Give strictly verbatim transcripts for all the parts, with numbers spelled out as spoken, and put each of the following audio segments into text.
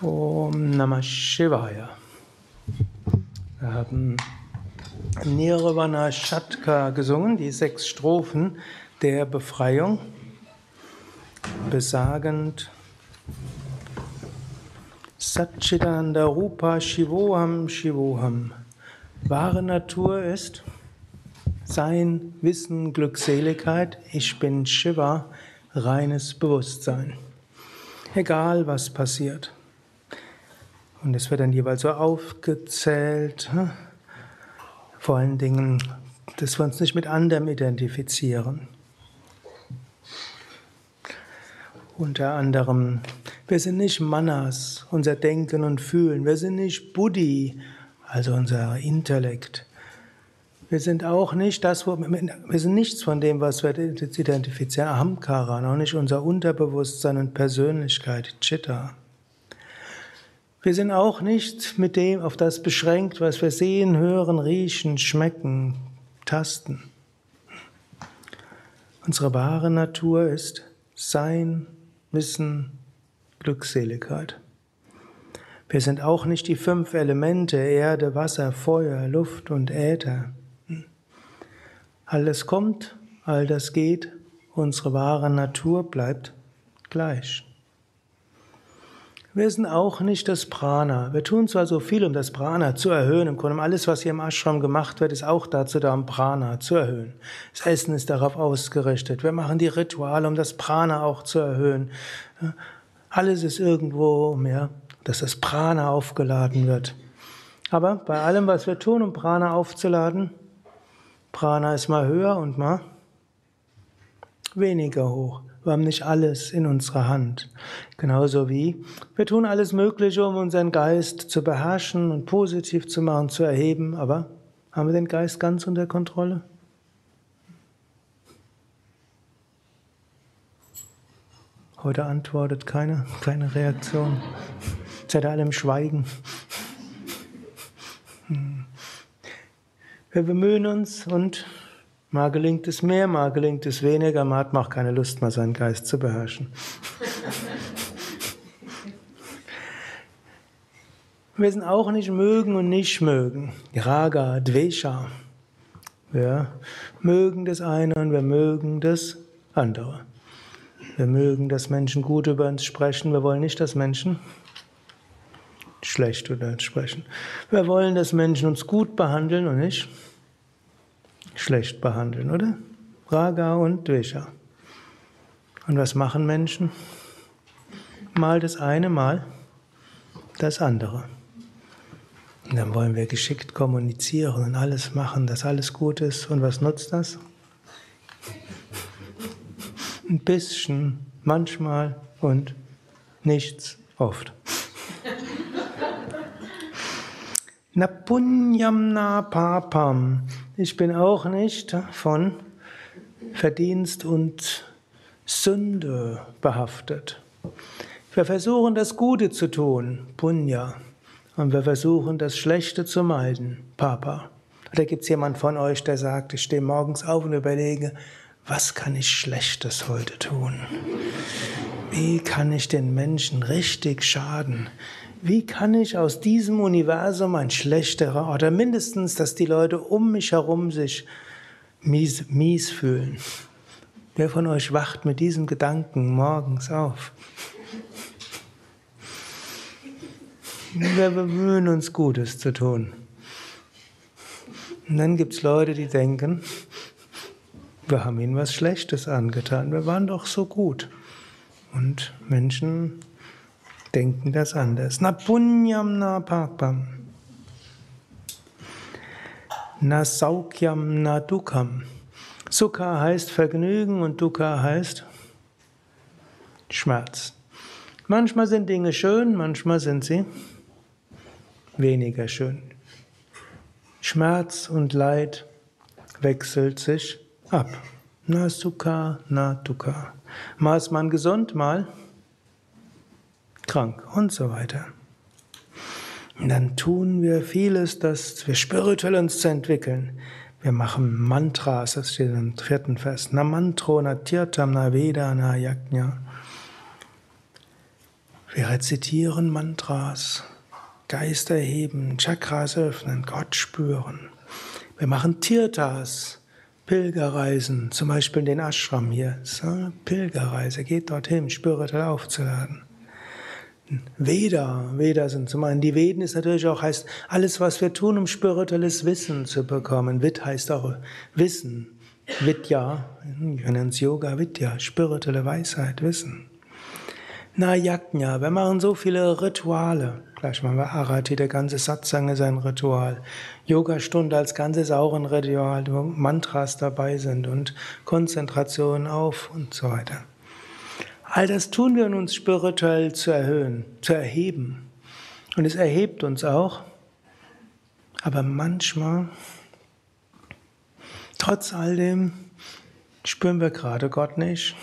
Om Namah Shivaya. Wir haben Nirvana Shatka gesungen, die sechs Strophen der Befreiung, besagend Satchitananda Rupa Shivoham Shivoham. Wahre Natur ist Sein, Wissen, Glückseligkeit. Ich bin Shiva, reines Bewusstsein. Egal was passiert. Und es wird dann jeweils so aufgezählt, vor allen Dingen, dass wir uns nicht mit anderem identifizieren. Unter anderem, wir sind nicht Manas, unser Denken und Fühlen. Wir sind nicht Buddhi, also unser Intellekt. Wir sind auch nicht das, wo, wir sind nichts von dem, was wir identifizieren, Ahamkara, auch nicht unser Unterbewusstsein und Persönlichkeit, Chitta. Wir sind auch nicht mit dem auf das beschränkt, was wir sehen, hören, riechen, schmecken, tasten. Unsere wahre Natur ist Sein, Wissen, Glückseligkeit. Wir sind auch nicht die fünf Elemente, Erde, Wasser, Feuer, Luft und Äther. Alles kommt, all das geht, unsere wahre Natur bleibt gleich. Wir sind auch nicht das Prana. Wir tun zwar so viel, um das Prana zu erhöhen. Im Grunde alles, was hier im Ashram gemacht wird, ist auch dazu da, um Prana zu erhöhen. Das Essen ist darauf ausgerichtet. Wir machen die Rituale, um das Prana auch zu erhöhen. Alles ist irgendwo, ja, dass das Prana aufgeladen wird. Aber bei allem, was wir tun, um Prana aufzuladen, Prana ist mal höher und mal weniger hoch. Wir haben nicht alles in unserer Hand. Genauso wie wir tun alles Mögliche, um unseren Geist zu beherrschen und positiv zu machen, zu erheben. Aber haben wir den Geist ganz unter Kontrolle? Heute antwortet keiner, keine Reaktion. Seid ihr alle im Schweigen? Wir bemühen uns und mal gelingt es mehr, mal gelingt es weniger, man hat auch keine Lust mehr, seinen Geist zu beherrschen. Wir sind auch nicht mögen und nicht mögen. Raga, Dvesha. Wir mögen das eine und wir mögen das andere. Wir mögen, dass Menschen gut über uns sprechen, wir wollen nicht, dass Menschen schlecht über uns sprechen. Wir wollen, dass Menschen uns gut behandeln und nicht schlecht behandeln, oder? Raga und Dvesha. Und was machen Menschen? Mal das eine, mal das andere. Und dann wollen wir geschickt kommunizieren und alles machen, dass alles gut ist. Und was nutzt das? Ein bisschen, manchmal und nichts oft. Na punyam na papam. Ich bin auch nicht von Verdienst und Sünde behaftet. Wir versuchen, das Gute zu tun, Punya. Und wir versuchen, das Schlechte zu meiden, Papa. Oder gibt es jemand von euch, der sagt, ich stehe morgens auf und überlege, was kann ich Schlechtes heute tun? Wie kann ich den Menschen richtig schaden? Wie kann ich aus diesem Universum ein schlechterer, oder mindestens, dass die Leute um mich herum sich mies, mies fühlen? Wer von euch wacht mit diesem Gedanken morgens auf? Wir bemühen uns, Gutes zu tun. Und dann gibt es Leute, die denken, wir haben ihnen was Schlechtes angetan, wir waren doch so gut. Und Menschen denken das anders. Na punyam na papam. Na saukyam na dukkam. Sukha heißt Vergnügen und Dukkha heißt Schmerz. Manchmal sind Dinge schön, manchmal sind sie weniger schön. Schmerz und Leid wechselt sich ab. Na Sukha, na Dukkha. Mal ist man gesund, mal krank und so weiter. Und dann tun wir vieles, dass wir spirituell uns zu entwickeln. Wir machen Mantras, das steht im vierten Vers. Na Mantro, na Tirtam, na Veda, na Yajna. Wir rezitieren Mantras, Geist erheben, Chakras öffnen, Gott spüren. Wir machen Tirthas, Pilgerreisen, zum Beispiel in den Ashram hier. So, Pilgerreise, geht dorthin, spirituell aufzuladen. Veda, Veda sind zum einen, die Veden ist natürlich auch, heißt alles, was wir tun, um spirituelles Wissen zu bekommen. Vid heißt auch Wissen. Vidya, wir nennen es Yoga Vidya, spirituelle Weisheit, Wissen. Na, Yajna, wir machen so viele Rituale. Gleich machen wir Arati, der ganze Satsang ist ein Ritual. Yogastunde als Ganzes ist auch ein Ritual, wo Mantras dabei sind und Konzentration auf und so weiter. All das tun wir, um uns spirituell zu erhöhen, zu erheben. Und es erhebt uns auch. Aber manchmal, trotz all dem, spüren wir gerade Gott nicht.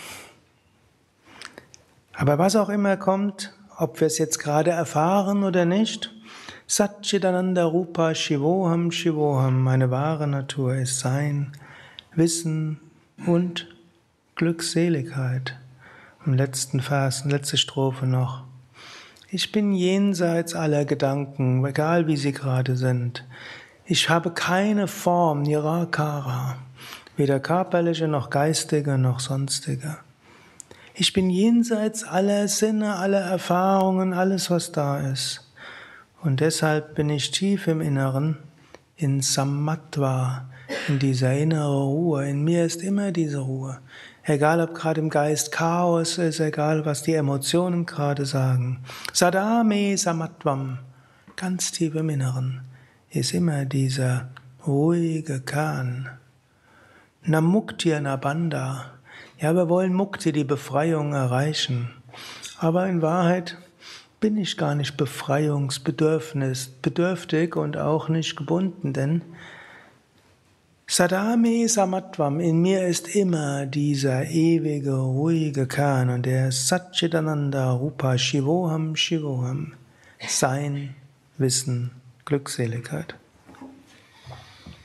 Aber was auch immer kommt, ob wir es jetzt gerade erfahren oder nicht, Satchidananda Rupa Shivoham Shivoham, meine wahre Natur ist Sein, Wissen und Glückseligkeit. Im letzten Vers, letzte Strophe noch. Ich bin jenseits aller Gedanken, egal wie sie gerade sind. Ich habe keine Form, Nirakara, weder körperliche noch geistige noch sonstige. Ich bin jenseits aller Sinne, aller Erfahrungen, alles was da ist. Und deshalb bin ich tief im Inneren, in Sammatva, in dieser inneren Ruhe. In mir ist immer diese Ruhe. Egal, ob gerade im Geist Chaos ist, egal, was die Emotionen gerade sagen. Sadame Samatvam, ganz tief im Inneren, ist immer dieser ruhige Kern. Namukti Nabandha. Ja, wir wollen Mukti, die Befreiung, erreichen. Aber in Wahrheit bin ich gar nicht befreiungsbedürftig und auch nicht gebunden, denn Sadame Samatvam, in mir ist immer dieser ewige, ruhige Kern und der Satchidananda Rupa Shivoham Shivoham, Sein, Wissen, Glückseligkeit.